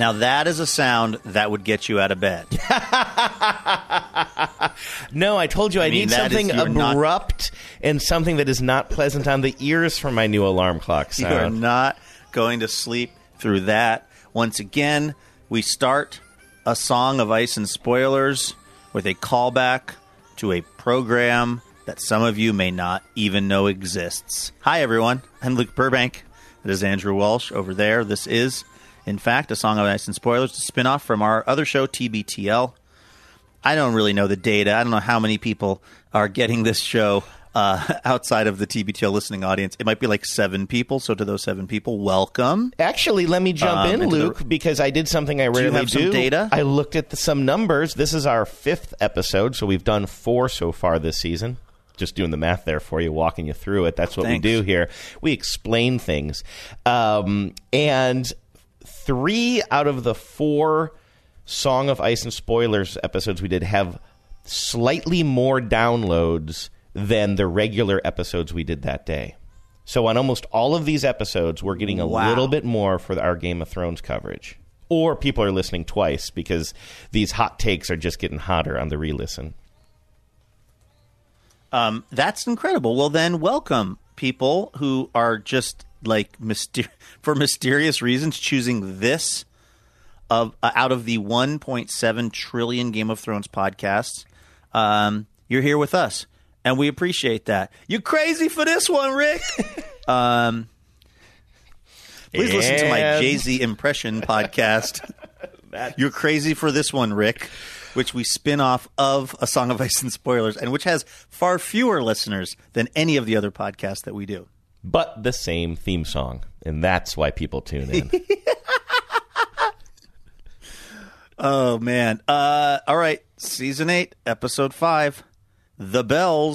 Now that is a sound that would get you out of bed. No, I told you I need something abrupt and something that is not pleasant on the ears for my new alarm clock sound. You are not going to sleep through that. Once again, we start A Song of Ice and Spoilers with a callback to a program that some of you may not even know exists. Hi, everyone. I'm Luke Burbank. It is Andrew Walsh over there. This is, in fact, A Song of Ice and Spoilers, a spinoff from our other show, TBTL. I don't really know the data. I don't know how many people are getting this show outside of the TBTL listening audience. It might be like 7 people. So to those 7 people, welcome. Actually, let me jump in, Luke, because I did something I rarely do. Do you have some data? I looked at some numbers. This is our 5th episode, so we've done 4 so far this season. Just doing the math there for you, walking you through it. That's what we do here. We explain things. And 3 out of the 4 Song of Ice and Spoilers episodes we did have slightly more downloads than the regular episodes we did that day. So on almost all of these episodes, we're getting a little bit more for our Game of Thrones coverage. Or people are listening twice because these hot takes are just getting hotter on the re-listen. That's incredible. Well, then, welcome, people who are just, like, for mysterious reasons choosing this out of the 1.7 trillion Game of Thrones podcasts. You're here with us, and we appreciate that. You're crazy for this one, Rick. Please listen to my Jay-Z impression podcast. You're crazy for this one, Rick, which we spin off of A Song of Ice and Spoilers, and which has far fewer listeners than any of the other podcasts that we do. But the same theme song, and that's why people tune in. Oh, man. All right. Season 8, Episode 5, The Bells.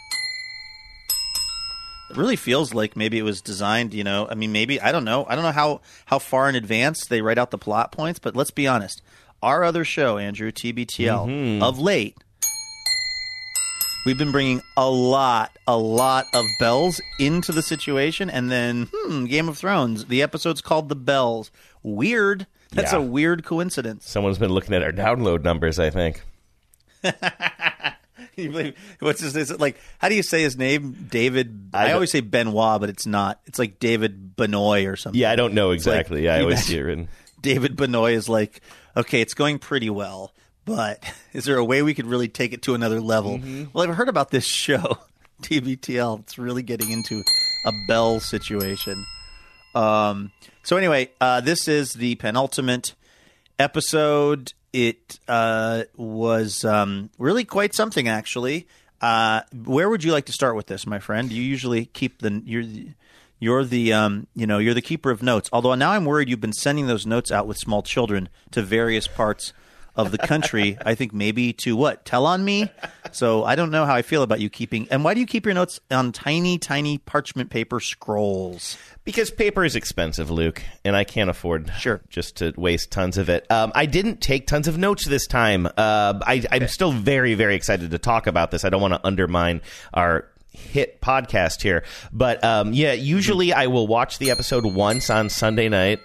It really feels like maybe it was designed, you know, I mean, maybe, I don't know. I don't know how far in advance they write out the plot points, but let's be honest. Our other show, Andrew, TBTL, of late, we've been bringing a lot of bells into the situation, and then, Game of Thrones, the episode's called The Bells. Weird. That's a weird coincidence. Someone's been looking at our download numbers, I think. What's his name? Like, how do you say his name? David. I always say Benoit, but it's not. It's like David Benoit or something. Yeah, I don't know exactly. Like, I always see it written. David Benoit is like, okay, it's going pretty well, but is there a way we could really take it to another level? Well, I've heard about this show, TBTL. It's really getting into a bell situation. So anyway, this is the penultimate episode. It was really quite something, actually. Where would you like to start with this, my friend? You usually keep you're the keeper of notes. Although now I'm worried you've been sending those notes out with small children to various parts of the country. I think maybe to what? Tell on me? So I don't know how I feel about you keeping. And why do you keep your notes on tiny, tiny parchment paper scrolls? Because paper is expensive, Luke, and I can't afford just to waste tons of it. I didn't take tons of notes this time. I'm still very, very excited to talk about this. I don't want to undermine our hit podcast here. But usually I will watch the episode once on Sunday night.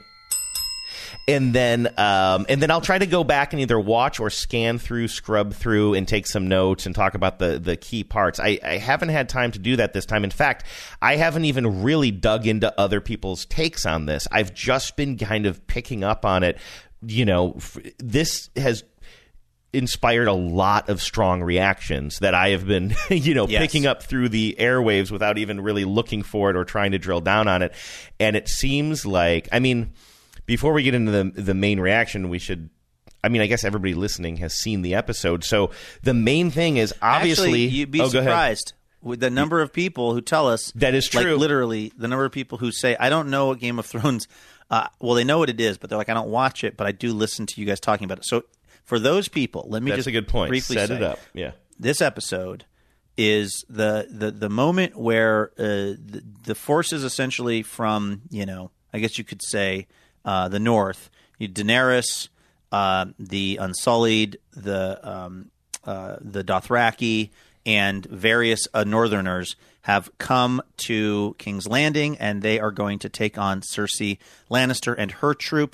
And then I'll try to go back and either watch or scan through, scrub through, and take some notes and talk about the key parts. I haven't had time to do that this time. In fact, I haven't even really dug into other people's takes on this. I've just been kind of picking up on it. You know, this has inspired a lot of strong reactions that I have been, picking up through the airwaves without even really looking for it or trying to drill down on it. And it seems like, before we get into the main reaction, I guess everybody listening has seen the episode. So the main thing is obviously... Actually, you'd be surprised with the number of people who tell us... That is true. Like, literally, the number of people who say, I don't know what Game of Thrones... they know what it is, but they're like, I don't watch it, but I do listen to you guys talking about it. So for those people, let me That's just a good point. briefly Set say, it up. Yeah. This episode is the moment where the forces essentially from, I guess you could say... the North, Daenerys, the Unsullied, the Dothraki, and various Northerners have come to King's Landing, and they are going to take on Cersei Lannister and her troops.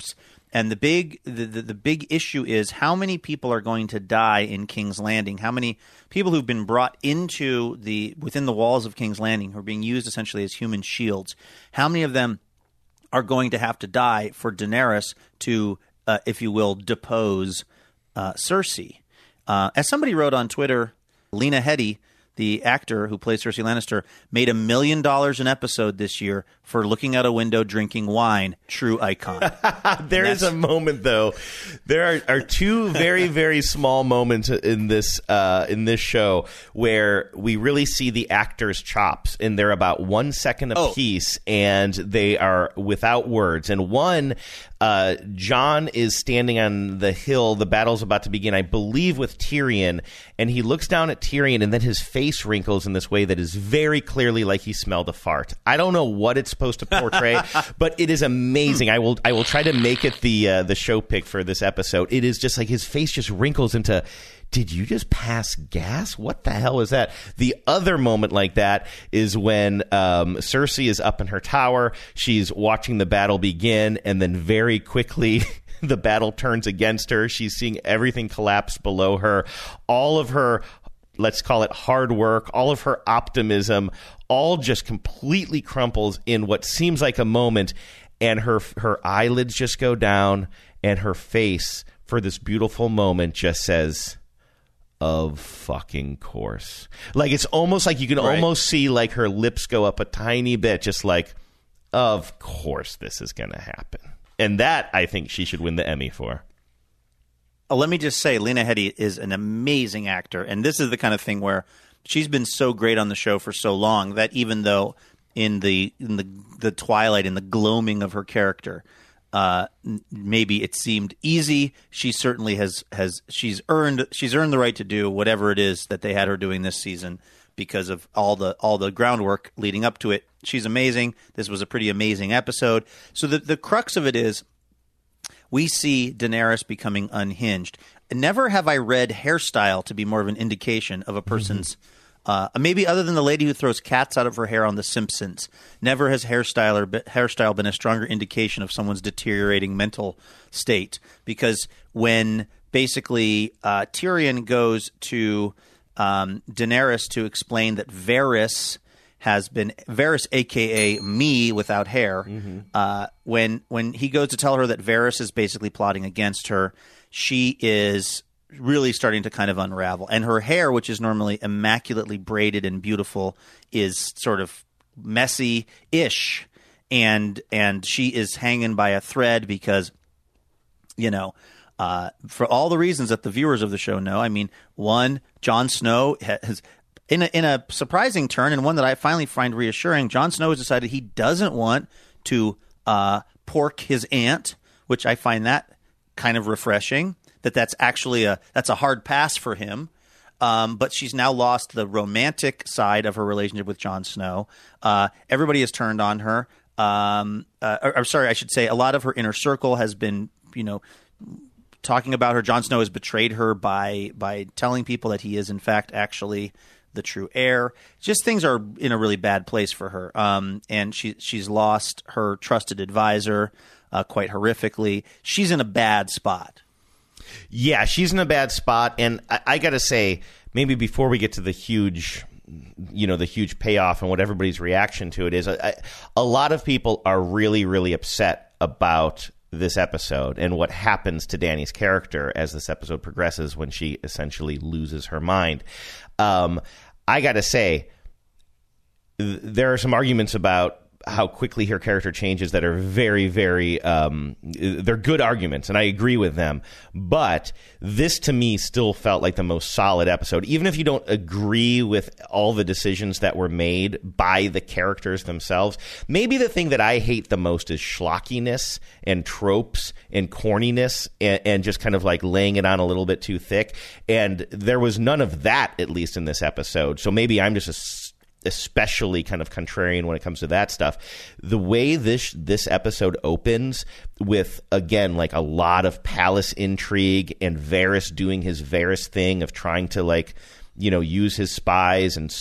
And the big issue is how many people are going to die in King's Landing. How many people who've been brought into within the walls of King's Landing, who are being used essentially as human shields. How many of them are going to have to die for Daenerys to, if you will, depose Cersei? As somebody wrote on Twitter, Lena Headey, the actor who plays Cersei Lannister, made $1 million an episode this year for looking out a window drinking wine. True icon. There is a moment, though. There are two very, very small moments in this show where we really see the actors' chops, and they're about 1 second apiece, and they are without words. And one, Jon is standing on the hill. The battle's about to begin, I believe, with Tyrion, and he looks down at Tyrion, and then his face wrinkles in this way that is very clearly like he smelled a fart. I don't know what it's supposed to portray, but it is amazing. I will try to make it the show pick for this episode. It is just like his face just wrinkles into, did you just pass gas? What the hell is that? The other moment like that is when Cersei is up in her tower. She's watching the battle begin, and then very quickly the battle turns against her. She's seeing everything collapse below her. All of her, let's call it hard work, all of her optimism, all just completely crumples in what seems like a moment, and her eyelids just go down, and her face for this beautiful moment just says, of fucking course. Like, it's almost like you can almost see like her lips go up a tiny bit, just like, of course this is going to happen. And that, I think she should win the Emmy for. Let me just say, Lena Headey is an amazing actor, and this is the kind of thing where she's been so great on the show for so long that even though in the twilight, in the gloaming of her character, maybe it seemed easy, she certainly she's earned the right to do whatever it is that they had her doing this season because of all the groundwork leading up to it. She's amazing. This was a pretty amazing episode. So the crux of it is we see Daenerys becoming unhinged. Never have I read hairstyle to be more of an indication of a person's maybe other than the lady who throws cats out of her hair on The Simpsons. Never has hairstyle been a stronger indication of someone's deteriorating mental state. Because when basically Tyrion goes to Daenerys to explain that Varys, a.k.a. me without hair, when he goes to tell her that Varys is basically plotting against her, she is really starting to kind of unravel. And her hair, which is normally immaculately braided and beautiful, is sort of messy-ish. And she is hanging by a thread because, for all the reasons that the viewers of the show know. I mean, one, Jon Snow has, in a surprising turn, and one that I finally find reassuring, Jon Snow has decided he doesn't want to pork his aunt, which I find that kind of refreshing. That's actually a hard pass for him. But she's now lost the romantic side of her relationship with Jon Snow. Everybody has turned on her. Or sorry, I should say a lot of her inner circle has been, talking about her. Jon Snow has betrayed her by telling people that he is in fact actually the true heir. Just things are in a really bad place for her. And she's lost her trusted advisor quite horrifically. She's in a bad spot. Yeah, she's in a bad spot, and I got to say, maybe before we get to the huge payoff and what everybody's reaction to it is, a lot of people are really, really upset about this episode and what happens to Dany's character as this episode progresses when she essentially loses her mind. I got to say, there are some arguments about how quickly her character changes that are very, very they're good arguments, and I agree with them. But this, to me, still felt like the most solid episode. Even if you don't agree with all the decisions that were made by the characters themselves, maybe the thing that I hate the most is schlockiness and tropes and corniness and just kind of like laying it on a little bit too thick. And there was none of that, at least in this episode. So maybe I'm just especially kind of contrarian when it comes to that stuff. The way this episode opens with, again, like a lot of palace intrigue and Varys doing his Varys thing of trying to use his spies and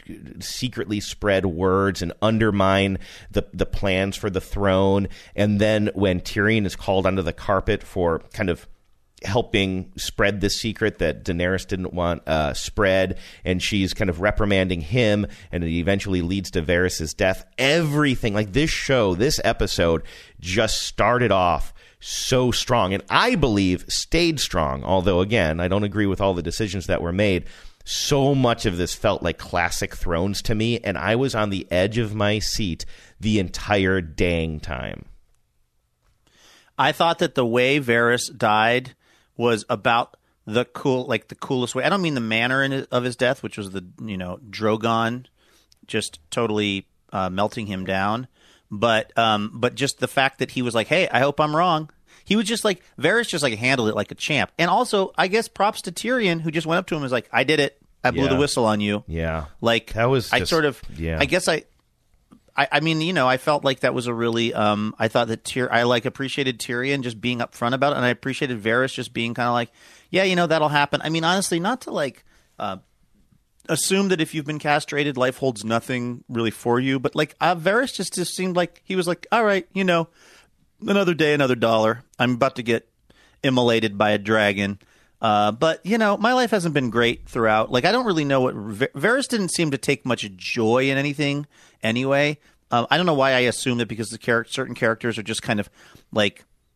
secretly spread words and undermine the plans for the throne. And then when Tyrion is called onto the carpet for kind of helping spread the secret that Daenerys didn't want spread, and she's kind of reprimanding him, and it eventually leads to Varys' death. Everything, like this episode just started off so strong, and I believe stayed strong, although, again, I don't agree with all the decisions that were made. So much of this felt like classic Thrones to me, and I was on the edge of my seat the entire dang time. I thought that the way Varys died was about the coolest way. I don't mean the manner of his death, which was the Drogon just totally melting him down, but just the fact that he was like, "Hey, I hope I'm wrong." He was just like, Varys just like handled it like a champ. And also, I guess props to Tyrion, who just went up to him and was like, "I did it. I blew the whistle on you." Yeah, like that was. I guess I mean, I felt like that was a really. I thought that I appreciated Tyrion just being upfront about it, and I appreciated Varys just being kind of like, "Yeah, that'll happen." I mean, honestly, not to assume that if you've been castrated, life holds nothing really for you, but Varys just seemed like he was like, "All right, another day, another dollar. I'm about to get immolated by a dragon." But my life hasn't been great throughout. I don't really know what Varys didn't seem to take much joy in anything anyway. I don't know why I assume that, because certain characters are just kind of I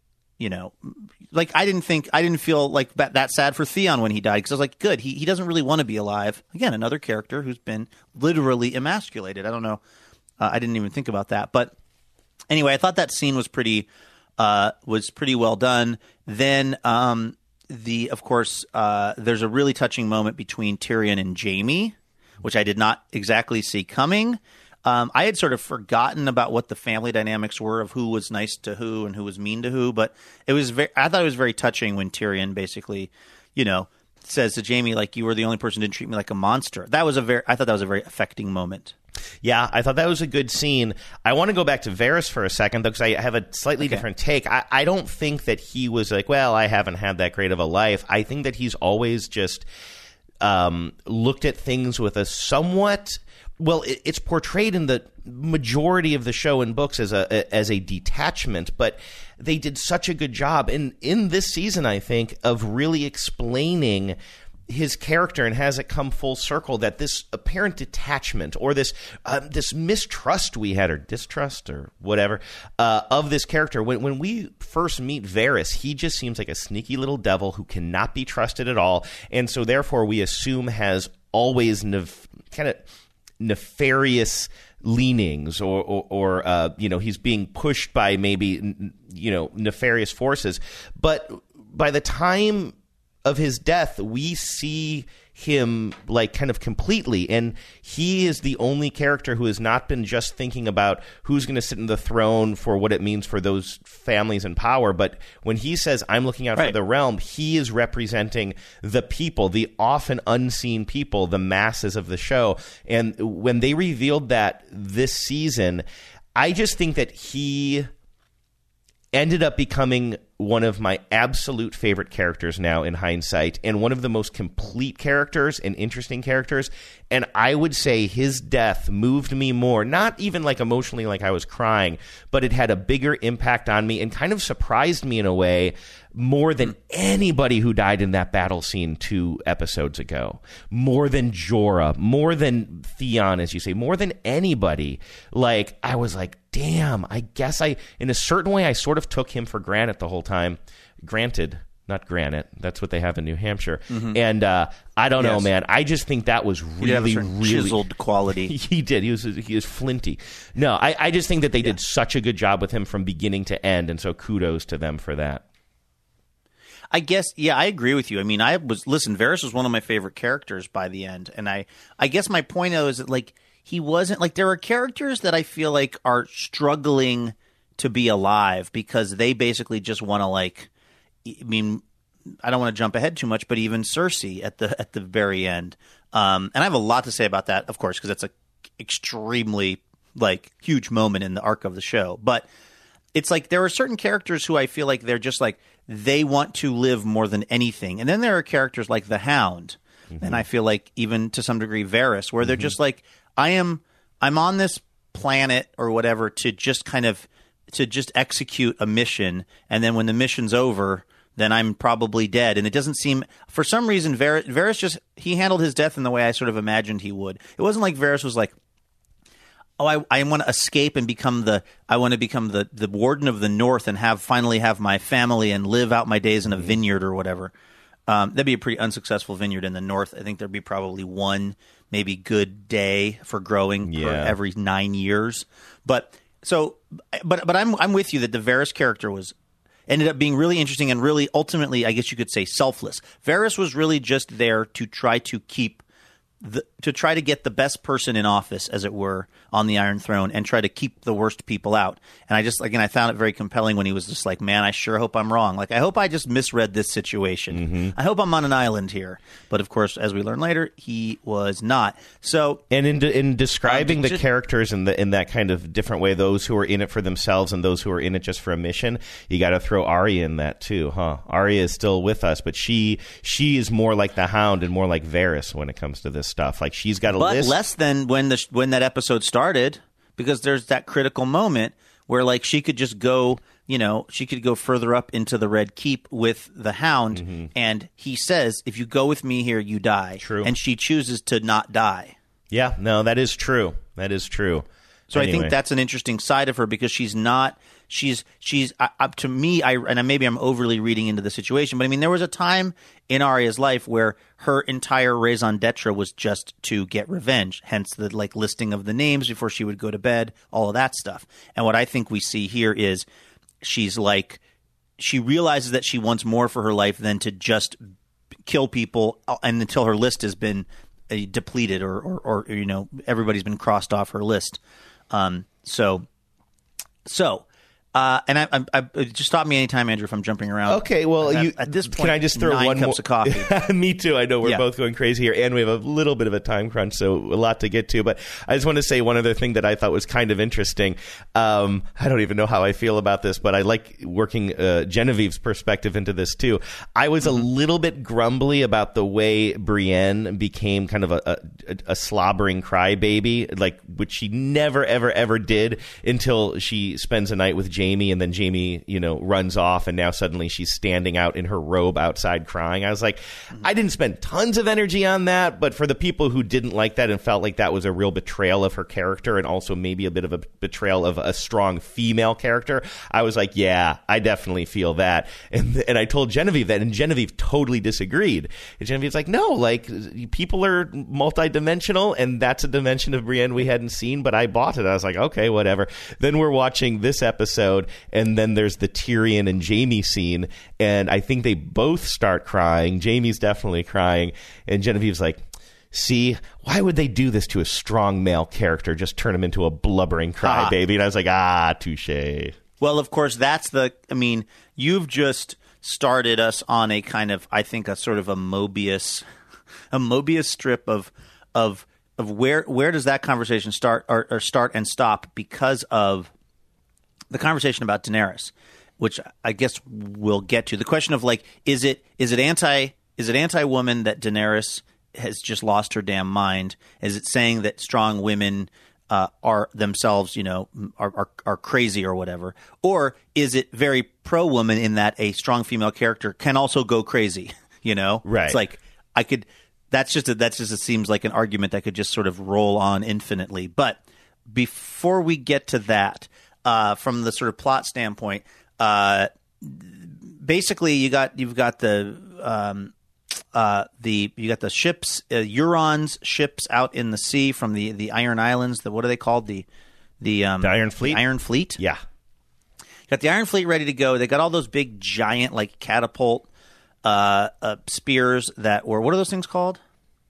didn't feel like that sad for Theon when he died, because I was like, good, he doesn't really want to be alive. Again, another character who's been literally emasculated. I don't know. I didn't even think about that, but anyway, I thought that scene was pretty well done. Then of course, there's a really touching moment between Tyrion and Jaime, which I did not exactly see coming. I had sort of forgotten about what the family dynamics were of who was nice to who and who was mean to who, but I thought it was very touching when Tyrion basically, says to Jaime, like, "You were the only person who didn't treat me like a monster." I thought that was a very affecting moment. Yeah, I thought that was a good scene. I want to go back to Varys for a second, though, because I have a slightly different take. I don't think that he was like, well, I haven't had that great of a life. I think that he's always just looked at things with a somewhat... Well, it's portrayed in the majority of the show and books as a detachment, but they did such a good job in this season, I think, of really explaining his character, and has it come full circle that this apparent detachment or this mistrust we had, or distrust or whatever, of this character. When we first meet Varys, he just seems like a sneaky little devil who cannot be trusted at all, and so therefore we assume has always kind of nefarious leanings, or he's being pushed by maybe nefarious forces. But by the time of his death, we see him kind of completely, and he is the only character who has not been just thinking about who's going to sit in the throne for what it means for those families in power, but when he says, "I'm looking out for the realm," he is representing the people, the often unseen people, the masses of the show. And when they revealed that this season, I just think that he ended up becoming one of my absolute favorite characters now in hindsight, and one of the most complete characters and interesting characters. And I would say his death moved me more, not even emotionally like I was crying, but it had a bigger impact on me and kind of surprised me in a way more than anybody who died in that battle scene 2 episodes ago. More than Jorah, more than Theon, as you say, more than anybody. I was like, damn, I guess in a certain way, I sort of took him for granted the whole time. Granted, not granite. That's what they have in New Hampshire. Mm-hmm. And I don't know, man. I just think that was really, really chiseled quality. He did. He was flinty. No, I just think that they did such a good job with him from beginning to end, and so kudos to them for that. I guess, yeah, I agree with you. I mean, Varys was one of my favorite characters by the end, and I guess my point though is that he wasn't there are characters that I feel like are struggling to be alive because they basically just want to I mean, I don't want to jump ahead too much, but even Cersei at the very end, and I have a lot to say about that, of course, because it's a extremely huge moment in the arc of the show. But it's there are certain characters who I feel like they're just they want to live more than anything, and then there are characters like the Hound, mm-hmm. and I feel like even to some degree Varys, where they're just I'm on this planet or whatever to just execute a mission, and then when the mission's over, then I'm probably dead. And it doesn't seem, for some reason, Varys he handled his death in the way I sort of imagined he would. It wasn't like Varys was like, oh, I want to escape and become the warden of the North and finally have my family and live out my days in a vineyard or whatever. That'd be a pretty unsuccessful vineyard in the North. I think there'd be probably one maybe good day for growing for every 9 years. But I'm with you that the Varys character ended up being really interesting and really ultimately, I guess you could say, selfless. Varys was really just there to try to get the best person in office, as it were, on the Iron Throne and try to keep the worst people out. And I found it very compelling when he was just like, man, I sure hope I'm wrong. Like, I hope I just misread this situation. Mm-hmm. I hope I'm on an island here. But of course, as we learn later, he was not. So, and in describing the characters in that kind of different way, those who are in it for themselves and those who are in it just for a mission, you got to throw Arya in that too, huh? Arya is still with us, but she is more like the Hound and more like Varys when it comes to this stuff. Like, she's got a list, but less than when that episode started, because there's that critical moment where like she could just go, she could go further up into the Red Keep with the Hound, mm-hmm. and he says, "If you go with me here, you die." True, and she chooses to not die. Yeah, no, that is true. That is true. So anyway. I think that's an interesting side of her because she's not. She's up to me. And maybe I'm overly reading into the situation, but I mean, there was a time in Arya's life where her entire raison d'etre was just to get revenge. Hence the listing of the names before she would go to bed, all of that stuff. And what I think we see here is she realizes that she wants more for her life than to just kill people, and until her list has been depleted or everybody's been crossed off her list. And I just stop me anytime, Andrew, if I'm jumping around. Okay, well, at this point, can I just throw 9 one cups more of coffee? Me too. I know we're both going crazy here, and we have a little bit of a time crunch, so a lot to get to. But I just want to say one other thing that I thought was kind of interesting. I don't even know how I feel about this, but I like working Genevieve's perspective into this too. I was a little bit grumbly about the way Brienne became kind of a slobbering crybaby, which she never, ever, ever did until she spends a night with Jaime, and then Jaime, runs off, and now suddenly she's standing out in her robe outside crying. I was like, I didn't spend tons of energy on that, but for the people who didn't like that and felt like that was a real betrayal of her character and also maybe a bit of a betrayal of a strong female character, I was like, yeah, I definitely feel that. And I told Genevieve that, and Genevieve totally disagreed. And Genevieve's like, no, people are multidimensional, and that's a dimension of Brienne we hadn't seen, but I bought it. I was like, okay, whatever. Then we're watching this episode, and then there's the Tyrion and Jaime scene, and I think they both start crying. Jaime's definitely crying, and Genevieve's like, see, why would they do this to a strong male character? Just turn him into a blubbering crybaby. And I was like, touche. Well, of course, you've just started us on a kind of, I think, a sort of a Mobius strip of where does that conversation start or start and stop because of the conversation about Daenerys, which I guess we'll get to. The question of is it anti-woman that Daenerys has just lost her damn mind? Is it saying that strong women are themselves, are crazy or whatever? Or is it very pro-woman in that a strong female character can also go crazy? Right. It's it seems like an argument that could just sort of roll on infinitely. But before we get to that, from the sort of plot standpoint, basically you've got the ships, Euron's ships out in the sea from the Iron Islands. What are they called? The Iron Fleet. Iron Fleet. Yeah. Got the Iron Fleet ready to go. They got all those big giant catapult spears that were, what are those things called?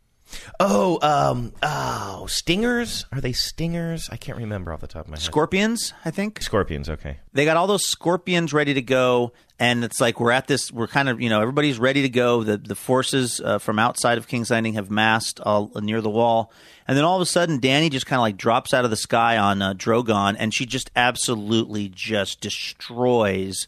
Stingers? Are they stingers? I can't remember off the top of my head. Scorpions, I think. Scorpions, okay. They got all those scorpions ready to go, and it's like we're kind of, everybody's ready to go. The forces from outside of King's Landing have massed near the wall, and then all of a sudden, Dany just kind of drops out of the sky on Drogon, and she just absolutely just destroys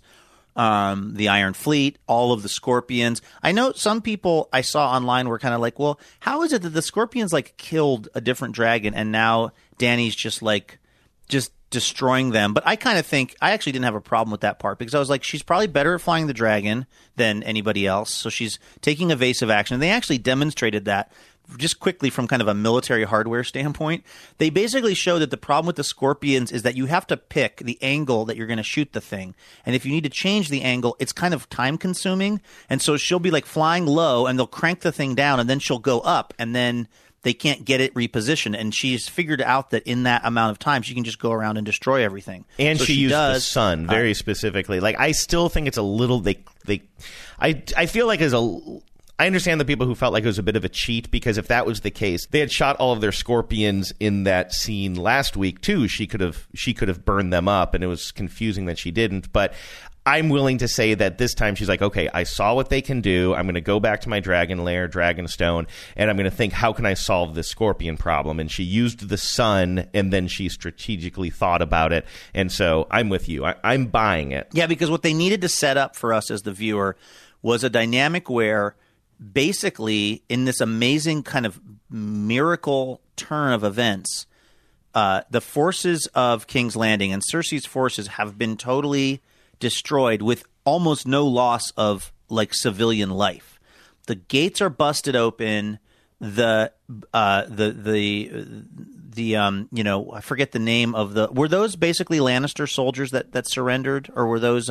the Iron Fleet, all of the Scorpions. I know some people I saw online were kind of like, well, how is it that the Scorpions like killed a different dragon and now Dany's just destroying them? But I kind of think I actually didn't have a problem with that part because I was like, she's probably better at flying the dragon than anybody else. So she's taking evasive action. And they actually demonstrated that just quickly from kind of a military hardware standpoint. They basically show that the problem with the Scorpions is that you have to pick the angle that you're going to shoot the thing. And if you need to change the angle, it's kind of time consuming. And so she'll be like flying low and they'll crank the thing down and then she'll go up and then they can't get it repositioned. And she's figured out that in that amount of time, she can just go around and destroy everything. And so she used the sun very specifically. Like, I still think it's a little, I feel like I understand the people who felt like it was a bit of a cheat, because if that was the case, they had shot all of their Scorpions in that scene last week too. She could have burned them up, and it was confusing that she didn't. But I'm willing to say that this time she's like, okay, I saw what they can do. I'm going to go back to my dragon lair, Dragonstone, and I'm going to think, how can I solve this Scorpion problem? And she used the sun, and then she strategically thought about it. And so I'm with you. I'm buying it. Yeah, because what they needed to set up for us as the viewer was a dynamic where basically, in this amazing kind of miracle turn of events, the forces of King's Landing and Cersei's forces have been totally destroyed with almost no loss of like civilian life. The gates are busted open. I forget the name of were those basically Lannister soldiers that surrendered, or were those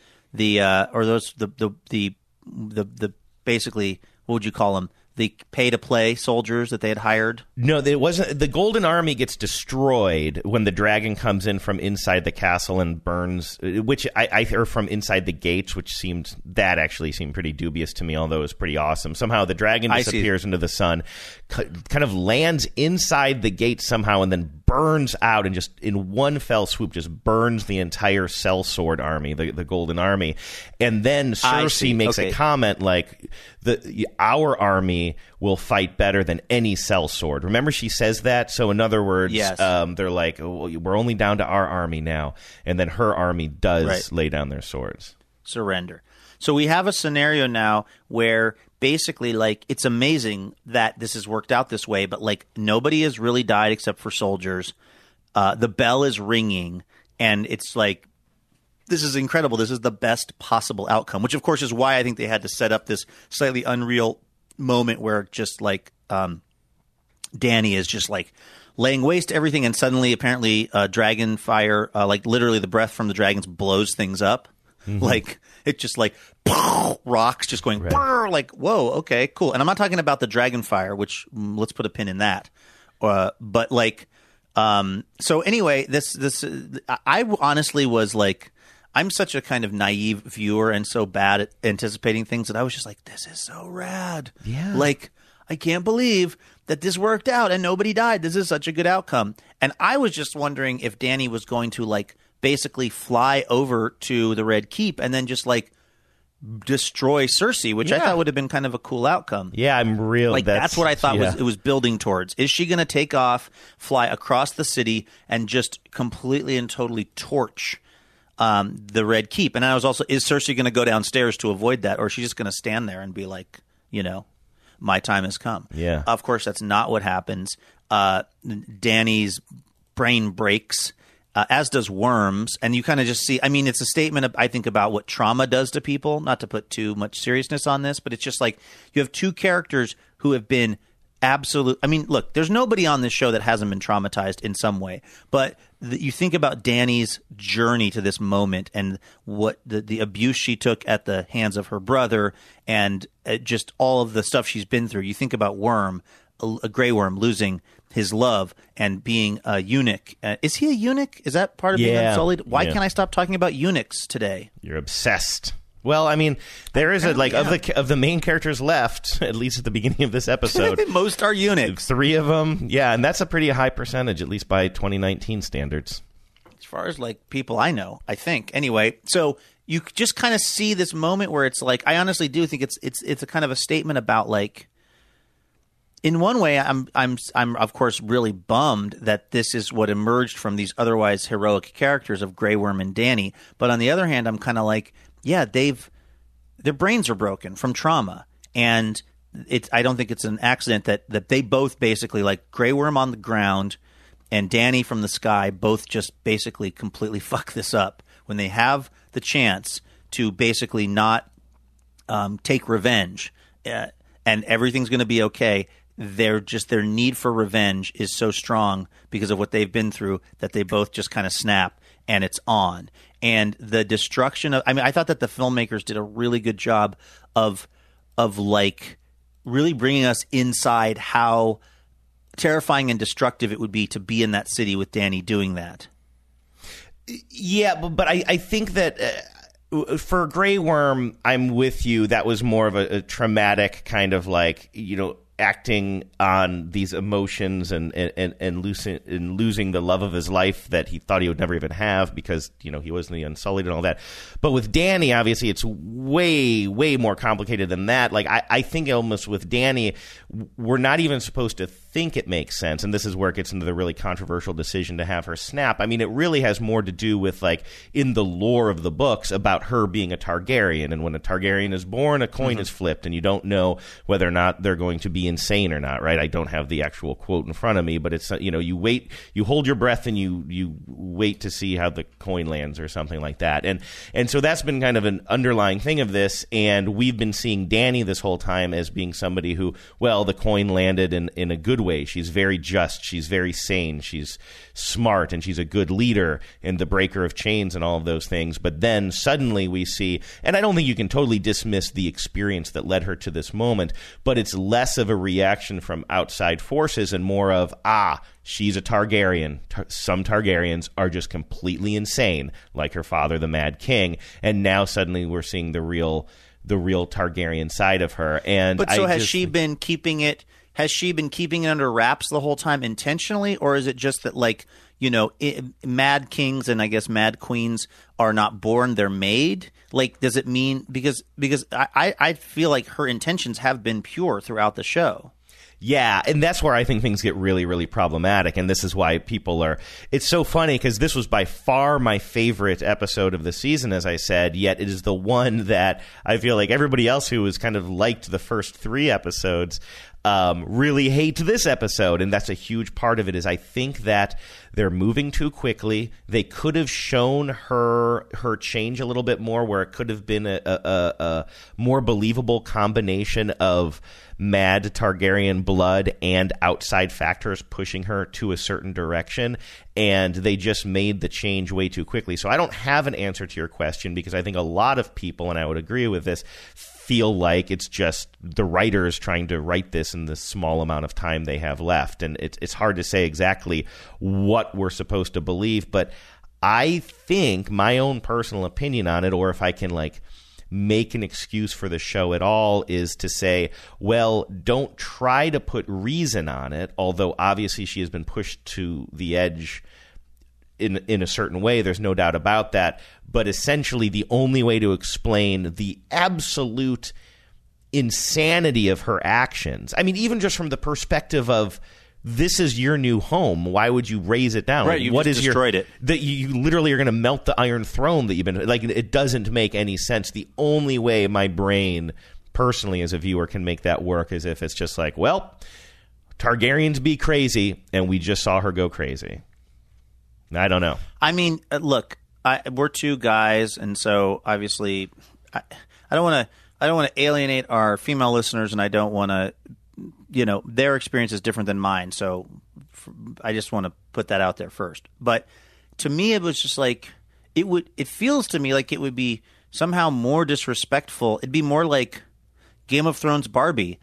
the basically, what would you call them? The pay-to-play soldiers that they had hired? No, it wasn't. The Golden Army gets destroyed when the dragon comes in from inside the castle and burns, which or from inside the gates, that actually seemed pretty dubious to me, although it was pretty awesome. Somehow the dragon disappears into the sun, kind of lands inside the gate somehow, and then burns out, and just in one fell swoop just burns the entire sellsword army, the Golden Army. And then Cersei makes a comment like, our army will fight better than any sellsword. Remember, she says that? So in other words, yes. They're like, we're only down to our army now. And then her army does lay down their swords. Surrender. So we have a scenario now where basically, like, it's amazing that this has worked out this way, but like nobody has really died except for soldiers. The bell is ringing, and it's like, this is incredible. This is the best possible outcome, which of course is why I think they had to set up this slightly unreal moment where just like Dany is just like laying waste to everything, and suddenly apparently dragon fire, like literally the breath from the dragons blows things up. Mm-hmm. Like it just like rocks just going like, whoa, okay, cool. And I'm not talking about the dragon fire, which let's put a pin in that. But like, so anyway, I honestly was like, I'm such a kind of naive viewer and so bad at anticipating things that I was just like, this is so rad. Yeah. Like, I can't believe that this worked out and nobody died. This is such a good outcome. And I was just wondering if Dany was going to like basically fly over to the Red Keep and then just like destroy Cersei, which I thought would have been kind of a cool outcome. Yeah, I'm real. Like that's what I thought it was building towards. Is she going to take off, fly across the city, and just completely and totally torch the Red Keep? And I was also, is Cersei going to go downstairs to avoid that, or is she just going to stand there and be like, my time has come? Yeah. Of course, that's not what happens. Dany's brain breaks, as does Worm's, and you kind of just see, I mean, it's a statement, I think, about what trauma does to people, not to put too much seriousness on this, but it's just like you have two characters who have been I mean, look, there's nobody on this show that hasn't been traumatized in some way, but you think about Dany's journey to this moment and what the abuse she took at the hands of her brother, and just all of the stuff she's been through. You think about Worm, a Grey Worm, losing his love and being a eunuch. Is he a eunuch? Is that part of being Unsullied? Why can't I stop talking about eunuchs today? You're obsessed. Well, I mean, there is of the main characters left, at least at the beginning of this episode. Most are eunuchs. 3 of them. Yeah, and that's a pretty high percentage, at least by 2019 standards. As far as like people I know, I think. Anyway, so you just kind of see this moment where it's like, I honestly do think it's a kind of a statement about like, in one way, I'm of course really bummed that this is what emerged from these otherwise heroic characters of Grey Worm and Dany. But on the other hand, I'm kind of like, their brains are broken from trauma, and I don't think it's an accident that they both basically, like Grey Worm on the ground and Dany from the sky, both just basically completely fuck this up when they have the chance to basically not take revenge, and everything's going to be okay. Their need for revenge is so strong because of what they've been through that they both just kind of snap, and it's on. And the destruction of, I thought that the filmmakers did a really good job of like really bringing us inside how terrifying and destructive it would be to be in that city with Dany doing that. Yeah, but I think that for Grey Worm, I'm with you. That was more of a traumatic kind of like, acting on these emotions and losing the love of his life that he thought he would never even have because, he wasn't the Unsullied and all that. But with Dany, obviously, it's way, way more complicated than that. Like, I think almost with Dany, we're not even supposed to think it makes sense. And this is where it gets into the really controversial decision to have her snap. I mean, it really has more to do with, like, in the lore of the books about her being a Targaryen. And when a Targaryen is born, a coin is flipped, and you don't know whether or not they're going to be insane or not, right? I don't have the actual quote in front of me, but it's, you wait, you hold your breath and you wait to see how the coin lands or something like that. And so that's been kind of an underlying thing of this, and we've been seeing Dany this whole time as being somebody who, well, the coin landed in a good way. She's very just, she's very sane, she's smart, and she's a good leader and the breaker of chains and all of those things. But then suddenly we see, and I don't think you can totally dismiss the experience that led her to this moment, but it's less of a reaction from outside forces and more of, she's a Targaryen. Some Targaryens are just completely insane, like her father, the Mad King. And now suddenly we're seeing the real Targaryen side of her. But so has she been keeping it under wraps the whole time intentionally, or is it just that, like, Mad Kings and I guess Mad Queens are not born, they're made? Like, does it mean because I feel like her intentions have been pure throughout the show. Yeah, and that's where I think things get really, really problematic, and this is why people are... It's so funny, because this was by far my favorite episode of the season, as I said, yet it is the one that I feel like everybody else who has kind of liked the first 3 episodes really hate this episode, and that's a huge part of it. Is I think that they're moving too quickly. They could have shown her change a little bit more, where it could have been a more believable combination of mad Targaryen blood and outside factors pushing her to a certain direction, and they just made the change way too quickly. So I don't have an answer to your question, because I think a lot of people, and I would agree with this, feel like it's just the writers trying to write this in the small amount of time they have left. And it's hard to say exactly what we're supposed to believe, but I think my own personal opinion on it, or if I can like make an excuse for the show at all, is to say, well, don't try to put reason on it, although obviously she has been pushed to the edge in a certain way, there's no doubt about that. But essentially the only way to explain the absolute insanity of her actions, I mean, even just from the perspective of, this is your new home, why would you raise it down? Right, you destroyed it. That you literally are going to melt the Iron Throne that you've been... Like, it doesn't make any sense. The only way my brain, personally, as a viewer, can make that work is if it's just like, well, Targaryens be crazy, and we just saw her go crazy. I don't know. I mean, look, we're 2 guys, and so obviously, I don't want to alienate our female listeners, and I don't want to, their experience is different than mine. So I just want to put that out there first. But to me, it was just like it feels to me like it would be somehow more disrespectful. It'd be more like Game of Thrones Barbie.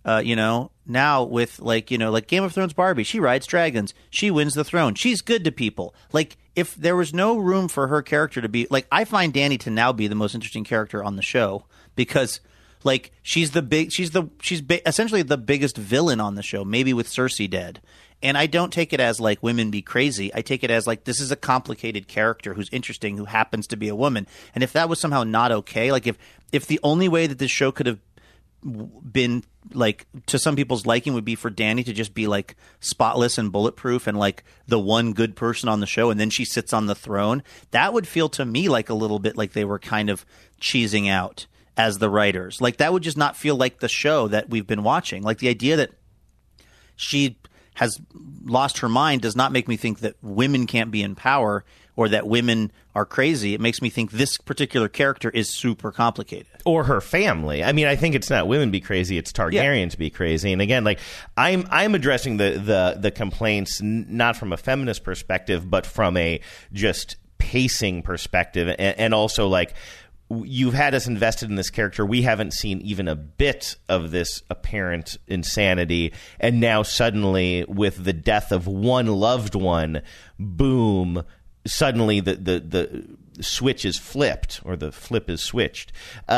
Now with like Game of Thrones Barbie, she rides dragons, she wins the throne, she's good to people. Like, if there was no room for her character to be like, I find Dany to now be the most interesting character on the show, because like she's essentially the biggest villain on the show, maybe with Cersei dead. And I don't take it as like women be crazy. I take it as like, this is a complicated character who's interesting, who happens to be a woman. And if that was somehow not okay, like if the only way that this show could have been like, to some people's liking, would be for Dany to just be like spotless and bulletproof and like the one good person on the show, and then she sits on the throne. That would feel to me like a little bit like they were kind of cheesing out as the writers. Like, that would just not feel like the show that we've been watching. Like, the idea that she has lost her mind does not make me think that women can't be in power or that women are crazy. It makes me think this particular character is super complicated. Or her family. I mean, I think it's not women be crazy, it's Targaryens be crazy. And again, like, I'm addressing the complaints not from a feminist perspective, but from a just pacing perspective, and also like, you've had us invested in this character. We haven't seen even a bit of this apparent insanity. And now suddenly, with the death of one loved one, boom, suddenly the switch is flipped, or the flip is switched.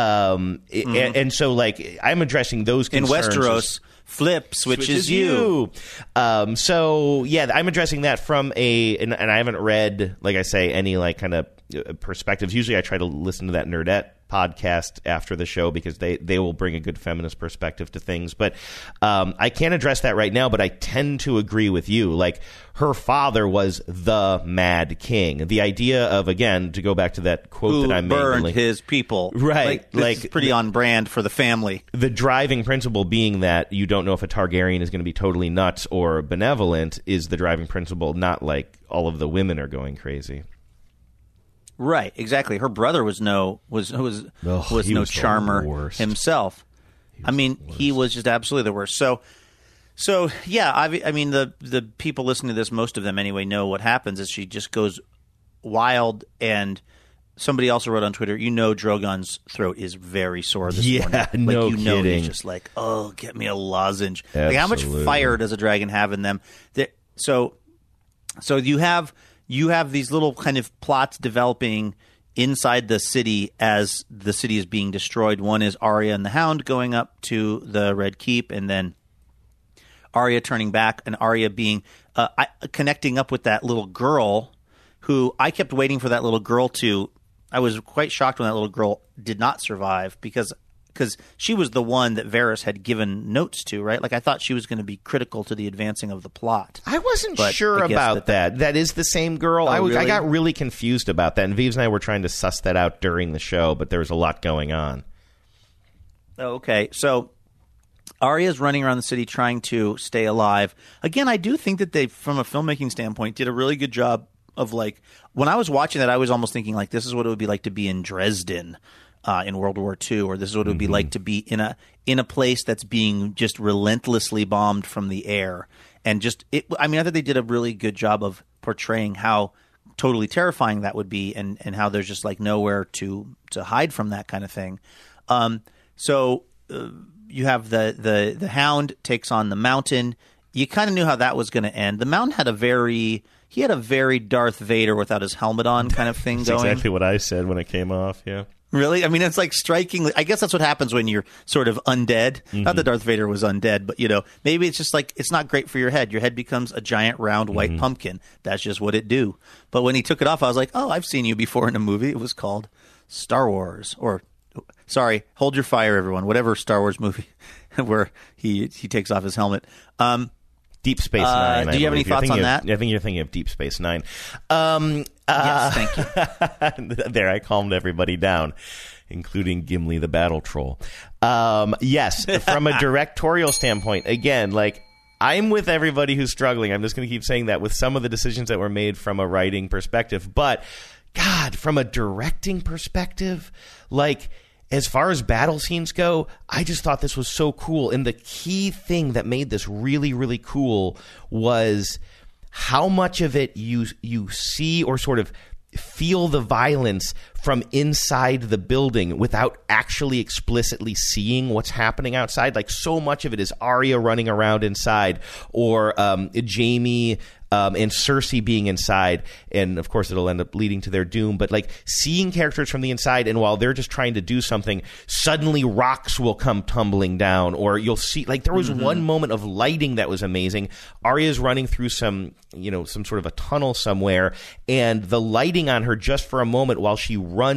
And so, like, I'm addressing those concerns. In Westeros, flip switches you. So, yeah, I'm addressing that from and I haven't read, like I say, any like kind of perspectives. Usually I try to listen to that Nerdette podcast after the show because they will bring a good feminist perspective to things. But I can't address that right now, but I tend to agree with you. Like, her father was the Mad King. The idea of, again, to go back to that quote that I made. Who burned his people. Right. Like pretty on brand for the family. The driving principle being that you don't know if a Targaryen is going to be totally nuts or benevolent is the driving principle, not like all of the women are going crazy. Right, exactly. Her brother was no charmer himself. He was just absolutely the worst. So yeah, I mean the people listening to this, most of them anyway, know what happens is she just goes wild. And somebody also wrote on Twitter, Drogon's throat is very sore this morning. Yeah, no kidding. He's just like, oh, get me a lozenge. Like, how much fire does a dragon have in them? So you have these little kind of plots developing inside the city as the city is being destroyed. One is Arya and the Hound going up to the Red Keep, and then Arya turning back, and Arya being connecting up with that little girl who I kept waiting for that little girl to – I was quite shocked when that little girl did not survive because she was the one that Varys had given notes to, right? Like, I thought she was going to be critical to the advancing of the plot. I wasn't sure about that. That is the same girl. Really? I got really confused about that, and Vives and I were trying to suss that out during the show, but there was a lot going on. Okay, so Arya's running around the city trying to stay alive. Again, I do think that they, from a filmmaking standpoint, did a really good job of, like, when I was watching that, I was almost thinking, like, this is what it would be like to be in Dresden in World War II, or this is what it would be like to be in a place that's being just relentlessly bombed from the air. And just I thought they did a really good job of portraying how totally terrifying that would be, and how there's just like nowhere to hide from that kind of thing. So you have the Hound takes on the Mountain. You kind of knew how that was going to end. The Mountain had a very Darth Vader without his helmet on kind of thing going. That's exactly what I said when it came off, yeah. Really? I mean, it's like strikingly – I guess that's what happens when you're sort of undead. Not that Darth Vader was undead, but, maybe it's just like it's not great for your head. Your head becomes a giant round white pumpkin. That's just what it do. But when he took it off, I was like, oh, I've seen you before in a movie. It was called Star Wars, or – sorry, Hold Your Fire, everyone. Whatever Star Wars movie where he takes off his helmet. Deep Space Nine. Do you have any thoughts on that? I think you're thinking of Deep Space Nine. Yes, thank you. There, I calmed everybody down, including Gimli the Battle Troll. Yes, from a directorial standpoint, again, like, I'm with everybody who's struggling. I'm just going to keep saying that with some of the decisions that were made from a writing perspective. But, God, from a directing perspective, like, as far as battle scenes go, I just thought this was so cool. And the key thing that made this really, really cool was how much of it you see or sort of feel the violence from inside the building without actually explicitly seeing what's happening outside. Like, so much of it is Arya running around inside, or Jaime and Cersei being inside, and of course it'll end up leading to their doom, but like seeing characters from the inside, and while they're just trying to do something, suddenly rocks will come tumbling down, or you'll see, like, there was one moment of lighting that was amazing. Arya's running through some sort of a tunnel somewhere, and the lighting on her just for a moment while she runs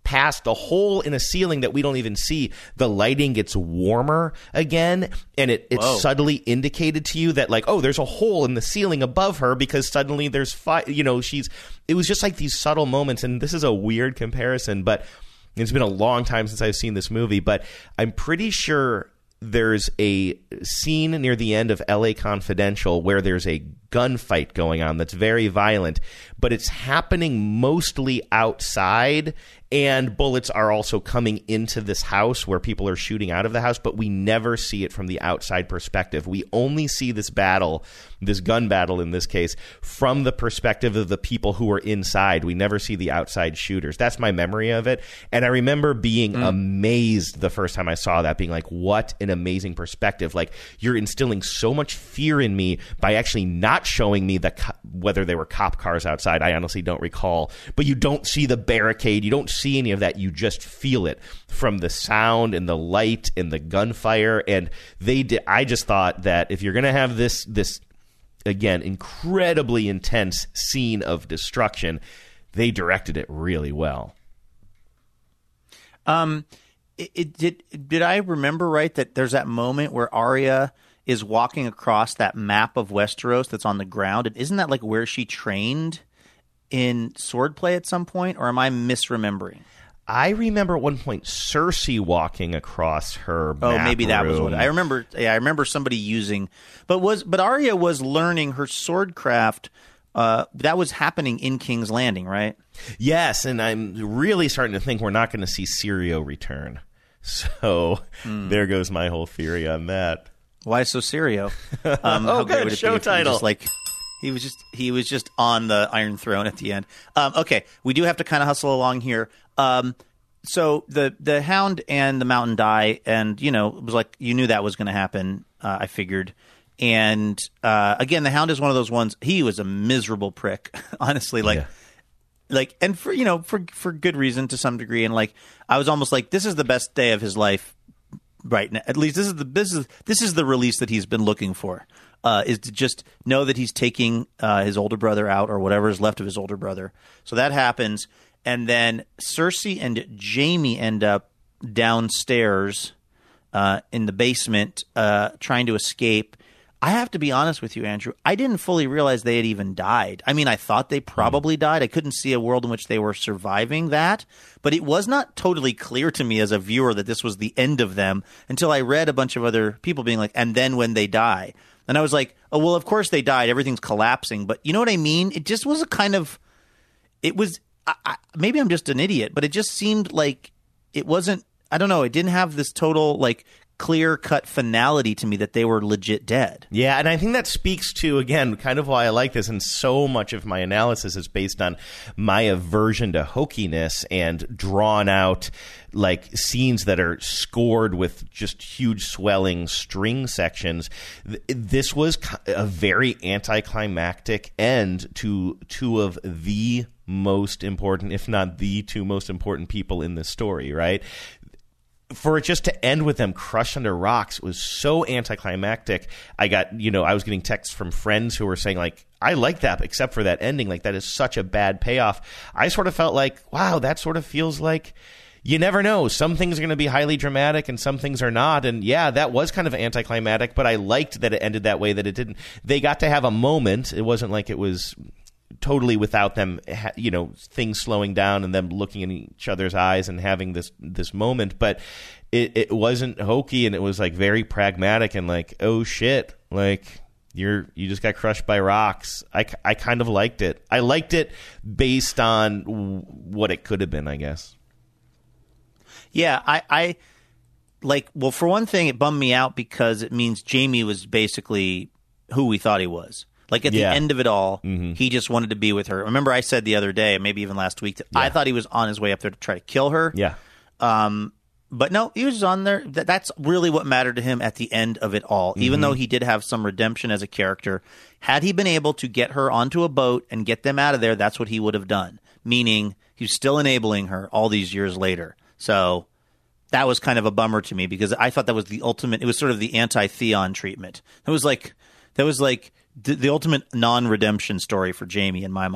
past the hole in a ceiling that we don't even see, the lighting gets warmer again, and it's subtly indicated to you that like, oh, there's a hole in the ceiling above her because suddenly there's it was just like these subtle moments. And this is a weird comparison, but it's been a long time since I've seen this movie, but I'm pretty sure there's a scene near the end of LA Confidential where there's a gunfight going on that's very violent, but it's happening mostly outside, and bullets are also coming into this house where people are shooting out of the house, but we never see it from the outside perspective. We only see this battle, this gun battle in this case, from the perspective of the people who are inside. We never see the outside shooters. That's my memory of it. And I remember being amazed the first time I saw that, being like, what an amazing perspective. Like, you're instilling so much fear in me by actually not showing me whether they were cop cars outside. I honestly don't recall. But you don't see the barricade. You don't see any of that. You just feel it from the sound and the light and the gunfire. And I just thought that if you're going to have this again, incredibly intense scene of destruction, they directed it really well. Did I remember right that there's that moment where Arya is walking across that map of Westeros that's on the ground? And isn't that like where she trained in swordplay at some point, or am I misremembering? I remember at one point Cersei walking across her map. Oh, maybe that was room. what I remember. Yeah, I remember somebody using, but Arya was learning her swordcraft. That was happening in King's Landing, right? Yes, and I'm really starting to think we're not going to see Syrio return. So there goes my whole theory on that. Why so Syrio? Good show title. He was just on the Iron Throne at the end. Okay, we do have to kind of hustle along here. So the Hound and the Mountain die, and it was like you knew that was going to happen. I figured. And again, the Hound is one of those ones. He was a miserable prick, honestly. And for good reason to some degree. And like I was almost like, this is the best day of his life right now. At least this is the release that he's been looking for. Is to just know that he's taking his older brother out, or whatever is left of his older brother. So that happens, and then Cersei and Jaime end up downstairs in the basement trying to escape. I have to be honest with you, Andrew. I didn't fully realize they had even died. I mean, I thought they probably died. I couldn't see a world in which they were surviving that. But it was not totally clear to me as a viewer that this was the end of them until I read a bunch of other people being like, and then when they die. And I was like, oh, well, of course they died. Everything's collapsing. But you know what I mean? It just was maybe I'm just an idiot, but it just seemed like it wasn't, I don't know, it didn't have this total like clear-cut finality to me that they were legit dead. Yeah, and I think that speaks to, again, kind of why I like this, and so much of my analysis is based on my aversion to hokiness and drawn out like scenes that are scored with just huge swelling string sections. This was a very anticlimactic end to two of the most important, if not the two most important people in this story, right? For it just to end with them crushed under rocks was so anticlimactic. I was getting texts from friends who were saying like, I like that, except for that ending. Like, that is such a bad payoff. I sort of felt like, wow, that sort of feels like you never know. Some things are going to be highly dramatic and some things are not. And yeah, that was kind of anticlimactic, but I liked that it ended that way, that it didn't. They got to have a moment. It wasn't like it was totally without them, things slowing down and them looking in each other's eyes and having this moment. But it wasn't hokey, and it was like very pragmatic and like, oh shit, like you just got crushed by rocks. I kind of liked it. I liked it based on what it could have been, I guess. Yeah, I like. Well, for one thing, it bummed me out because it means Jaime was basically who we thought he was. Like, at the end of it all, he just wanted to be with her. Remember I said the other day, maybe even last week, that I thought he was on his way up there to try to kill her. Yeah. But no, he was on there. That's really what mattered to him at the end of it all. Even though he did have some redemption as a character, had he been able to get her onto a boat and get them out of there, that's what he would have done. Meaning, he was still enabling her all these years later. So that was kind of a bummer to me, because I thought that was the ultimate. It was sort of the anti-Theon treatment. That was like the ultimate non-redemption story for Jaime in my mind.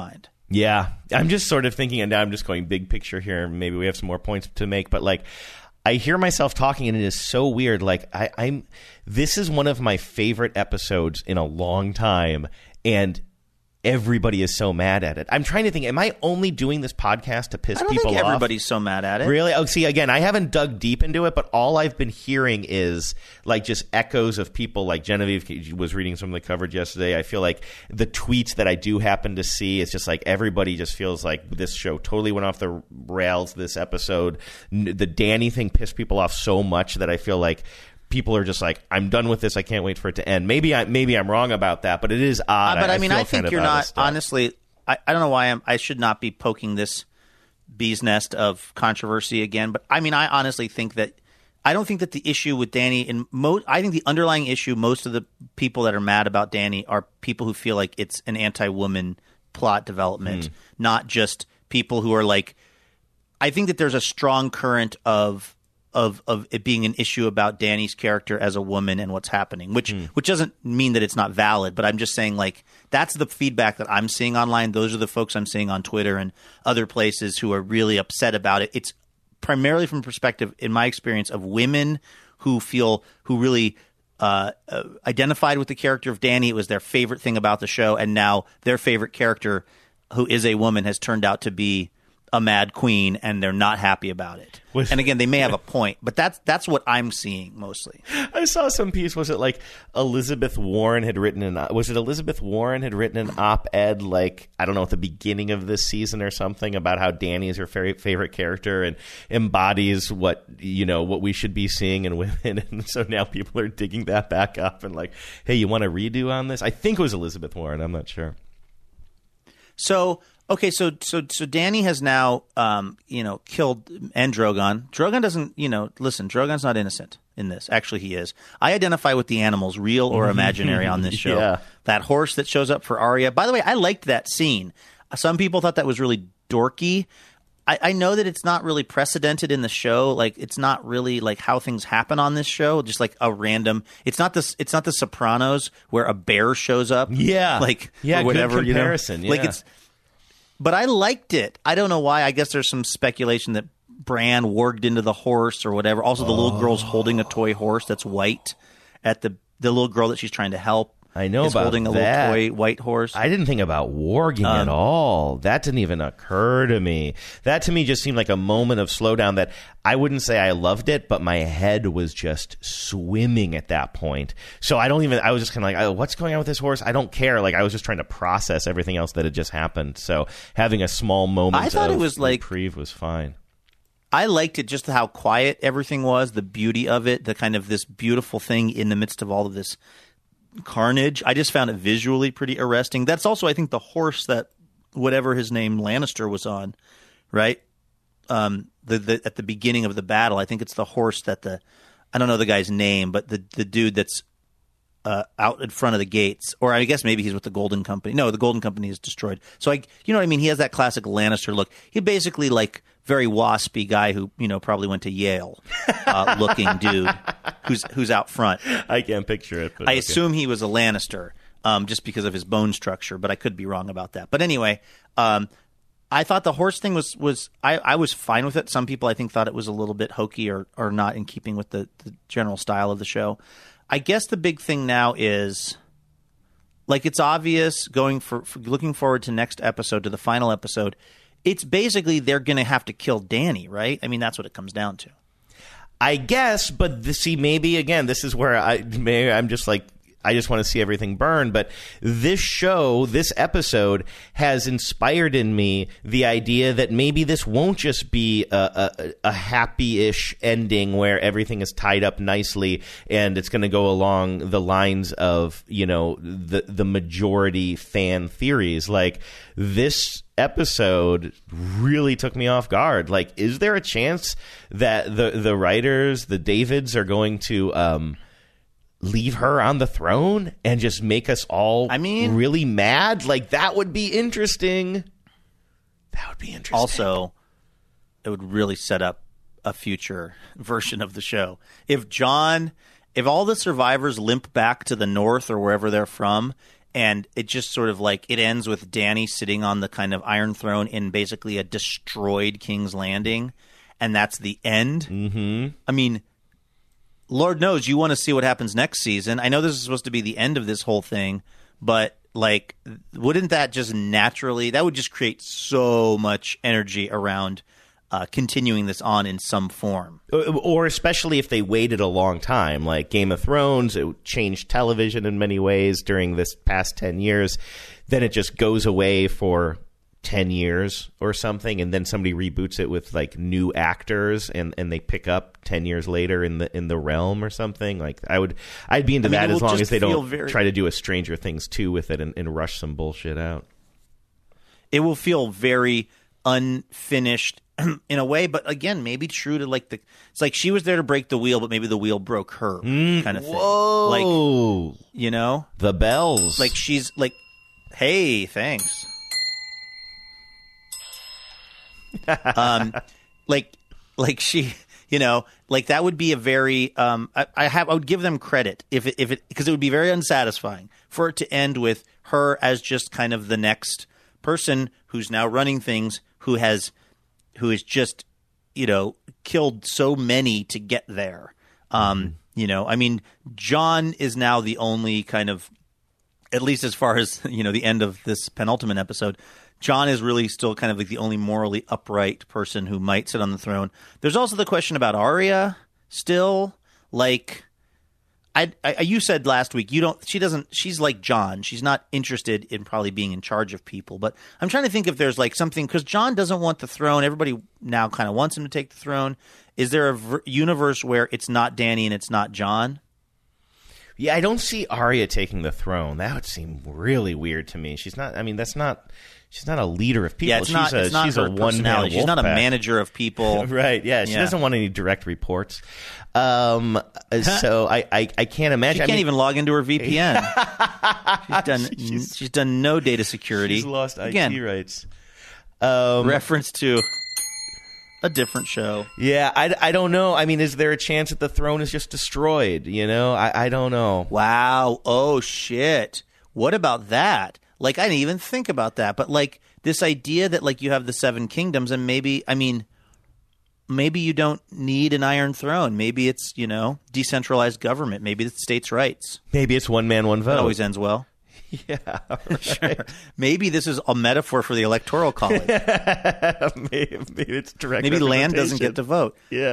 Yeah, I'm just sort of thinking, and now I'm just going big picture here. Maybe we have some more points to make, but like, I hear myself talking, and it is so weird. Like, this is one of my favorite episodes in a long time, and everybody is so mad at it. I'm trying to think, am I only doing this podcast to piss people off? I don't think everybody's so mad at it. Really? Oh, see, again, I haven't dug deep into it, but all I've been hearing is like just echoes of people. Like Genevieve was reading some of the coverage yesterday. I feel like the tweets that I do happen to see, it's just like everybody just feels like this show totally went off the rails this episode. The Danny thing pissed people off so much that I feel like people are just like, I'm done with this. I can't wait for it to end. Maybe I'm wrong about that, but it is odd. But I mean, I think you're not. Honestly, I don't know why I should not be poking this bee's nest of controversy again. But I mean, I honestly think that I don't think that the issue with Danny I think the underlying issue, most of the people that are mad about Danny are people who feel like it's an anti-woman plot development, not just people who are like. I think that there's a strong current of it being an issue about Danny's character as a woman and what's happening, which doesn't mean that it's not valid, but I'm just saying, like, that's the feedback that I'm seeing online. Those are the folks I'm seeing on Twitter and other places who are really upset about it. It's primarily from perspective, in my experience, of women who really identified with the character of Danny. It was their favorite thing about the show, and now their favorite character, who is a woman, has turned out to be a mad queen, and they're not happy about it. And again, they may have a point, but that's what I'm seeing mostly. I saw some piece. Was it like Elizabeth Warren had written an op-ed, like, I don't know, at the beginning of this season or something, about how Danny is her favorite character and embodies what we should be seeing in women. And so now people are digging that back up and like, hey, you want a redo on this? I think it was Elizabeth Warren. I'm not sure. So Danny has now, killed Drogon. Drogon doesn't, listen, Drogon's not innocent in this. Actually, he is. I identify with the animals, real or imaginary, on this show. Yeah. That horse that shows up for Arya. By the way, I liked that scene. Some people thought that was really dorky. I know that it's not really precedented in the show. Like, it's not really like how things happen on this show. Just like a random. It's not the Sopranos where a bear shows up. Yeah, or whatever. Good comparison. Like it's. But I liked it. I don't know why. I guess there's some speculation that Bran warged into the horse or whatever. Also, the little girl's holding a toy horse that's white. At the little girl that she's trying to help. I know is about holding a that. little toy white horse. I didn't think about warging at all. That didn't even occur to me. That to me just seemed like a moment of slowdown that I wouldn't say I loved it, but my head was just swimming at that point. So I was just kind of like, oh, what's going on with this horse? I don't care. Like, I was just trying to process everything else that had just happened. So having a small moment of reprieve was fine. I liked it, just how quiet everything was, the beauty of it, the kind of this beautiful thing in the midst of all of this carnage. I just found it visually pretty arresting. That's also, I think, the horse that whatever his name Lannister was on, right? At the beginning of the battle, I think it's the horse that I don't know the guy's name, but the dude that's out in front of the gates, or I guess maybe he's with the Golden Company. No, the Golden Company is destroyed. So you know what I mean? He has that classic Lannister look. He basically like very waspy guy who probably went to Yale, looking dude who's out front. I can't picture it. But I assume he was a Lannister, just because of his bone structure, but I could be wrong about that. But anyway, I thought the horse thing was I was fine with it. Some people I think thought it was a little bit hokey or not in keeping with the general style of the show. I guess the big thing now is, like, it's obvious going for looking forward to next episode, to the final episode. It's basically they're going to have to kill Danny, right? I mean, that's what it comes down to. I guess, but maybe again, this is where I'm just like, I just want to see everything burn. But this episode has inspired in me the idea that maybe this won't just be a happy-ish ending where everything is tied up nicely and it's going to go along the lines of, the majority fan theories. Like, this episode really took me off guard. Like, is there a chance that the writers, the Davids, are going to leave her on the throne and just make us all really mad? Like, that would be interesting. Also, it would really set up a future version of the show. If all the survivors limp back to the north or wherever they're from, And it just sort of like it ends with Dany sitting on the kind of Iron Throne in basically a destroyed King's Landing, and that's the end. Mm-hmm. I mean, Lord knows you want to see what happens next season. I know this is supposed to be the end of this whole thing, but like, wouldn't that just naturally? That would just create so much energy around continuing this on in some form. Or especially if they waited a long time, like Game of Thrones, it changed television in many ways during this past 10 years. Then it just goes away for 10 years or something, and then somebody reboots it with like new actors, and they pick up 10 years later in the realm or something. Like I'd be into that as long as they don't try to do a Stranger Things 2 with it and rush some bullshit out. It will feel very unfinished in a way, but again, maybe true to like it's like she was there to break the wheel, but maybe the wheel broke her kind of thing. Whoa. Like, you know, the bells. Like she's like, hey, thanks. like she, you know, like that would be a very I would give them credit if it because it would be very unsatisfying for it to end with her as just kind of the next person who's now running things, who is just, you know, killed so many to get there. You know, I mean, Jon is now the only kind of, at least as far as, you know, the end of this penultimate episode, Jon is really still kind of like the only morally upright person who might sit on the throne. There's also the question about Arya still. Like, you said last week, she's like Jon. She's not interested in probably being in charge of people. But I'm trying to think if there's like something, because Jon doesn't want the throne. Everybody now kind of wants him to take the throne. Is there a universe where it's not Dany and it's not Jon? Yeah, I don't see Arya taking the throne. That would seem really weird to me. She's not. I mean, she's not a leader of people. Yeah, she's a one-man. She's not a manager of people. Right, yeah. She doesn't want any direct reports. So I can't imagine. She can't even log into her VPN. She's done no data security. She's lost IT rights. Reference to a different show. Yeah, I don't know. I mean, is there a chance that the throne is just destroyed? You know, I don't know. Wow. Oh, shit. What about that? Like, I didn't even think about that. But, like, this idea that, like, you have the Seven Kingdoms and maybe you don't need an Iron Throne. Maybe it's, you know, decentralized government. Maybe it's states' rights. Maybe it's one man, one vote. That always ends well. Yeah, right. Sure. Maybe this is a metaphor for the Electoral College. maybe it's direct. Maybe land doesn't get to vote. Yeah.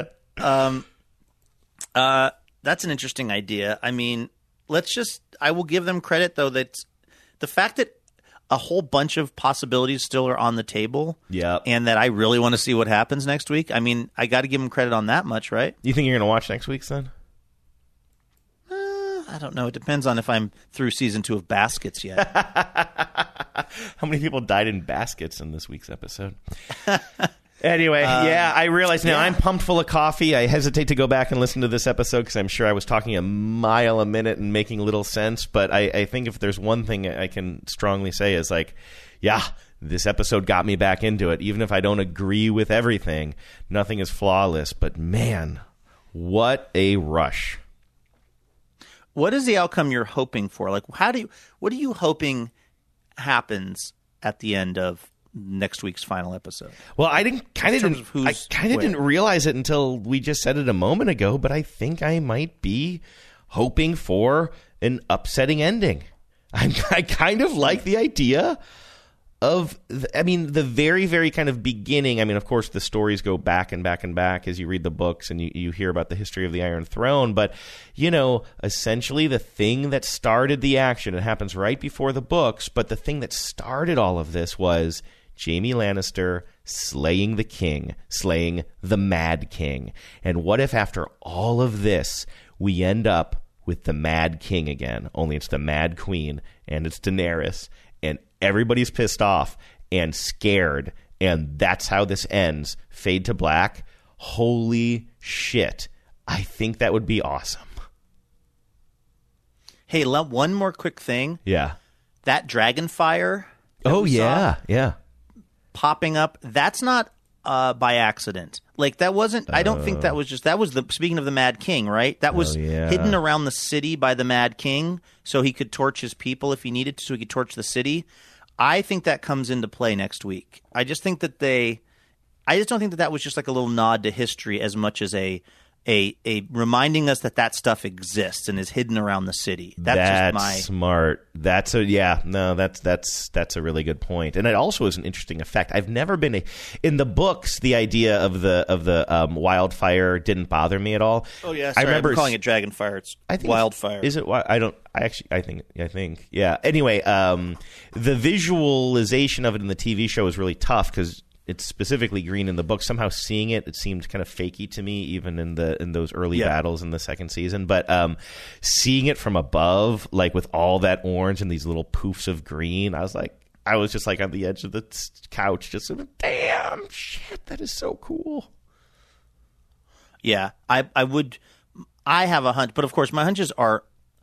That's an interesting idea. I mean, I will give them credit, though, that the fact that a whole bunch of possibilities still are on the table. Yeah. And that I really want to see what happens next week. I mean, I got to give them credit on that much, right? You think you're going to watch next week's then? I don't know. It depends on if I'm through season 2 of Baskets yet. How many people died in baskets in this week's episode? Anyway, I realize now I'm pumped full of coffee. I hesitate to go back and listen to this episode because I'm sure I was talking a mile a minute and making little sense. But I think if there's one thing I can strongly say is like, yeah, this episode got me back into it. Even if I don't agree with everything, nothing is flawless. But man, what a rush. What is the outcome you're hoping for? Like, what are you hoping happens at the end of next week's final episode? Well, I didn't realize it until we just said it a moment ago, but I think I might be hoping for an upsetting ending. I kind of like the idea of, the very, very kind of beginning. I mean, of course, the stories go back and back and back as you read the books and you hear about the history of the Iron Throne. But, you know, essentially the thing that started the action, it happens right before the books, but the thing that started all of this was Jaime Lannister slaying the king, slaying the Mad King. And what if after all of this, we end up with the Mad King again, only it's the Mad Queen and it's Daenerys, and everybody's pissed off and scared, and that's how this ends. Fade to black. Holy shit. I think that would be awesome. Hey, one more quick thing. Yeah. That dragon fire. Oh, yeah. Yeah. Popping up. That's not by accident. Like that wasn't. I don't think that was just. That was the speaking of the Mad King, right? That was hidden around the city by the Mad King, so he could torch his people if he needed to. So he could torch the city. I think that comes into play next week. I just think that I just don't think that was just like a little nod to history as much as a reminding us that stuff exists and is hidden around the city. That's just smart. That's a really good point. And it also is an interesting effect. I've never been in the books. The idea of the wildfire didn't bother me at all. Oh yeah, sorry, I remember calling it Dragonfire. I think wildfire. Is it? I think. Yeah. Anyway, the visualization of it in the TV show is really tough because it's specifically green in the book. Somehow seeing it seemed kind of fakey to me, even in those early battles in the second season. But seeing it from above, like with all that orange and these little poofs of green, I was just like on the edge of the couch, just sort of, damn shit, that is so cool. Yeah, I have a hunch, but of course my hunches are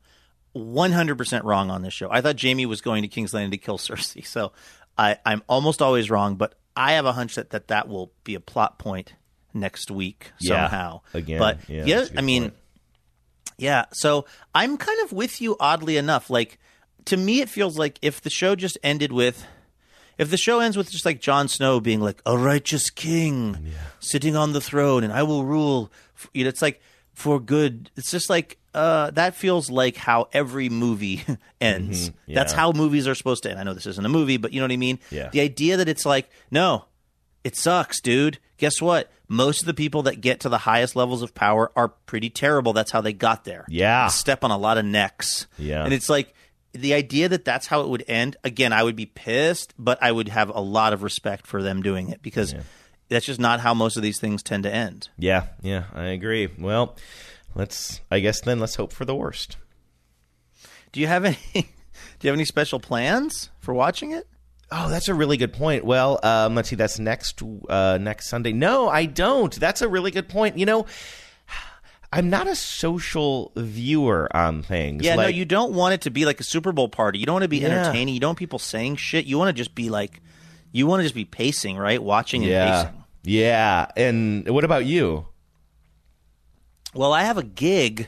100% wrong on this show. I thought Jaime was going to King's Landing to kill Cersei, so I'm almost always wrong, but I have a hunch that will be a plot point next week somehow. Again, but I mean, point. Yeah. So I'm kind of with you. Oddly enough, like to me, it feels like if the show ends with just like Jon Snow being like a righteous king sitting on the throne, and I will rule. It's like for good. It's just like. That feels like how every movie ends. Mm-hmm, yeah. That's how movies are supposed to end. I know this isn't a movie, but you know what I mean? Yeah. The idea that it's like, no, it sucks, dude. Guess what? Most of the people that get to the highest levels of power are pretty terrible. That's how they got there. Yeah. They step on a lot of necks. Yeah. And it's like the idea that that's how it would end, again, I would be pissed, but I would have a lot of respect for them doing it because that's just not how most of these things tend to end. Yeah, I agree. Well, let's hope for the worst. Do you have any special plans for watching it? Oh, that's a really good point. Well, let's see. That's next Sunday. No, I don't. That's a really good point. You know, I'm not a social viewer on things. Yeah, no, you don't want it to be like a Super Bowl party. You don't want to be entertaining. You don't want people saying shit. You want to just be pacing, right? Watching and pacing. Yeah. And what about you? Well, I have a gig,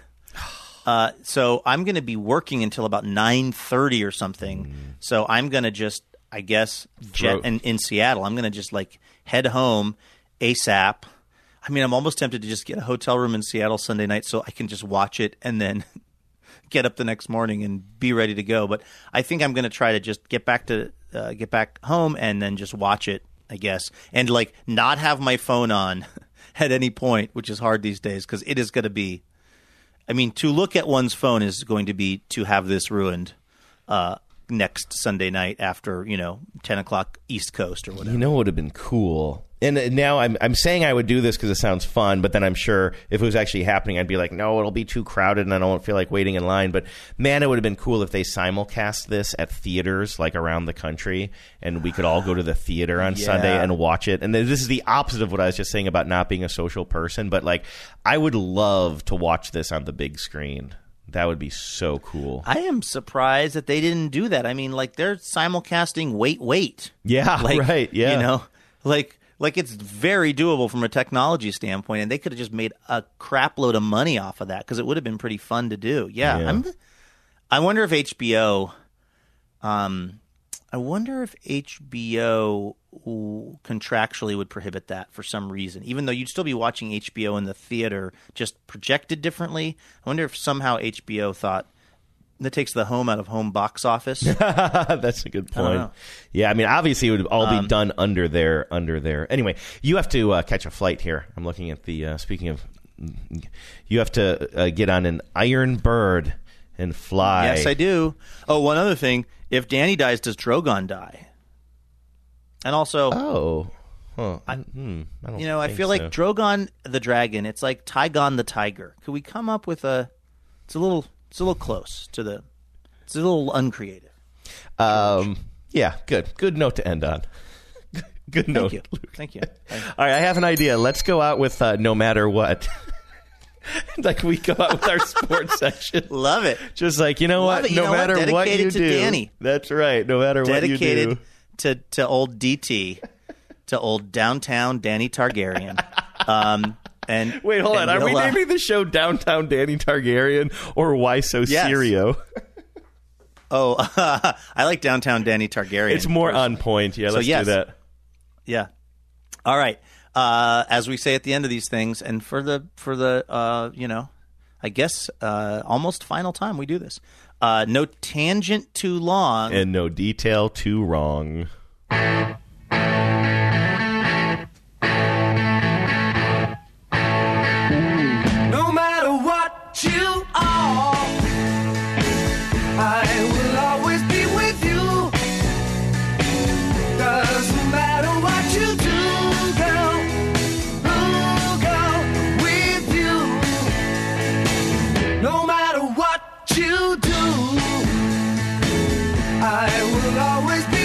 so I'm going to be working until about 9:30 or something. So I'm going to just, I guess, in Seattle. I'm going to just like head home ASAP. I mean, I'm almost tempted to just get a hotel room in Seattle Sunday night so I can just watch it and then get up the next morning and be ready to go. But I think I'm going to try to just get back home and then just watch it, I guess, and like not have my phone on at any point, which is hard these days because it is going to be – I mean, to look at one's phone is going to be to have this ruined next Sunday night after, 10 o'clock East Coast or whatever. You know what would have been cool? And now I'm saying I would do this because it sounds fun, but then I'm sure if it was actually happening, I'd be like, no, it'll be too crowded and I don't feel like waiting in line. But, man, it would have been cool if they simulcast this at theaters like around the country and we could all go to the theater on Sunday and watch it. And this is the opposite of what I was just saying about not being a social person. But, like, I would love to watch this on the big screen. That would be so cool. I am surprised that they didn't do that. I mean, like, they're simulcasting Wait. Yeah, like, right. Yeah. Like it's very doable from a technology standpoint, and they could have just made a crap load of money off of that because it would have been pretty fun to do. Yeah. I wonder if HBO contractually would prohibit that for some reason, even though you'd still be watching HBO in the theater, just projected differently. I wonder if somehow HBO thought that takes the home out of home box office. That's a good point. Yeah, I mean, obviously it would all be done under there. Anyway, you have to catch a flight here. I'm looking at the, speaking of, you have to get on an Iron Bird and fly. Yes, I do. Oh, one other thing. If Dany dies, does Drogon die? And also... I feel like Drogon the dragon, it's like Tygon the tiger. Could we come up with it's a little close to it's a little uncreative. Yeah, good note to end on. Good note. Thank you. All right, I have an idea. Let's go out with No Matter What. Like we go out with our sports section. Love it. Just like, no matter what you do. Dedicated to Dany. That's right. No matter what you do. Dedicated to old DT. to old downtown Danny Targaryen. And wait, hold on. Are we naming the show Downtown Danny Targaryen or Why So Serio? Oh, I like Downtown Danny Targaryen. It's more on point. Yeah, let's do that. Yeah. All right. As we say at the end of these things, and for the I guess almost final time we do this. No tangent too long, and no detail too wrong. No matter what you are, I will always be with you. Doesn't matter what you do, girl, ooh, girl, with you. No matter what you do, I will always be